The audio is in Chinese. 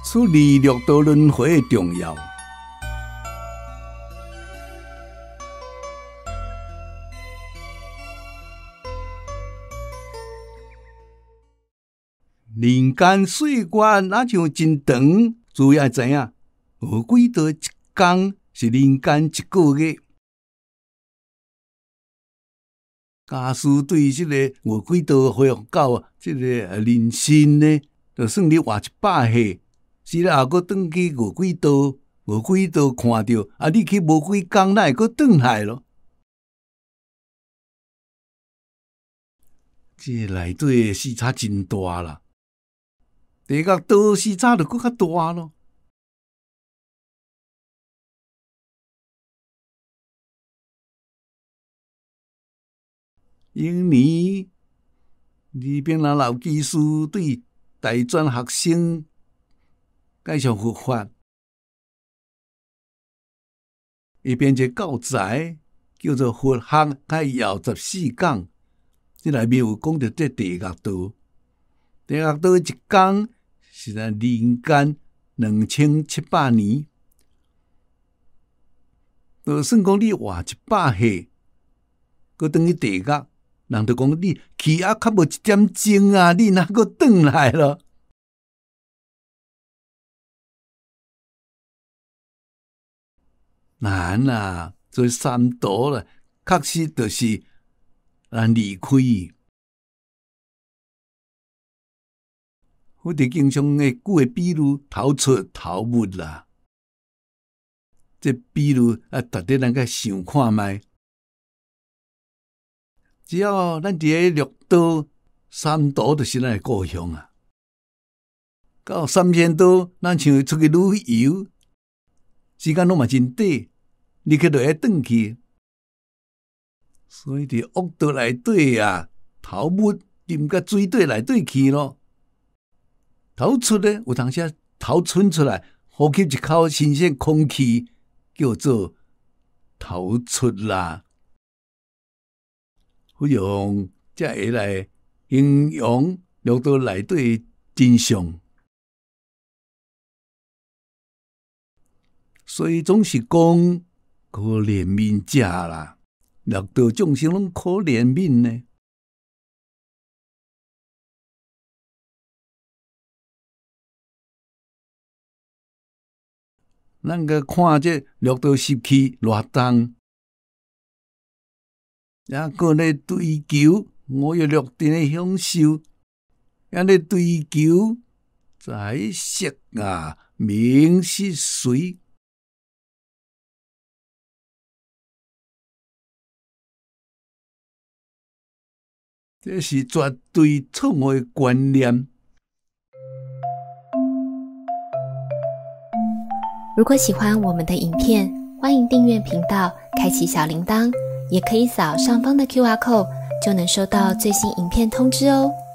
处理六道轮回的重要。人间岁月哪像真长，主要知影有几多一天是人间一个月。假使对这个有几多恢复到这个人生呢，就算你活100岁，是啦，还佫转去有几多看到，啊，你去无几工，哪会佫转来咯？这内底时差真大啦。地狱道时差就佫较大咯。明年李炳南老技师对大专学生介绍佛法，伊编一个教材叫做《佛学概要14讲》，这内面有讲到这地狱道。地狱道一天是在人间2700年，就算讲你活100岁，佫转去地狱，人就讲你气压较无一点钟啊，你哪佫转来咯？难啊，做三毒啦，确实就是难离开。我哋经常会举个比如头出头没啦，这比如啊，值得咱个想看卖。只要咱伫个六道三毒，就是咱的故乡啊。到三仙岛，咱像出去旅游，时间拢嘛真短，立刻就会转去。所以伫恶道内底啊，头没沉到水底内底去咯。头出呢，有当时头伸出来，呼吸一口新鲜空气，叫做头出啦。不用才会来形容六道内底真相，所以总是讲可怜悯者啦，六道众生拢可怜悯呢。咱个看这六道习气偌重，也搁咧追求五欲六尘的享受，也咧追求财色啊、名食睡。这是绝对错误的观念。 如果喜欢我们的影片，欢迎订阅频道，开启小铃铛，也可以扫上方的 QR code，就能收到最新影片通知哦。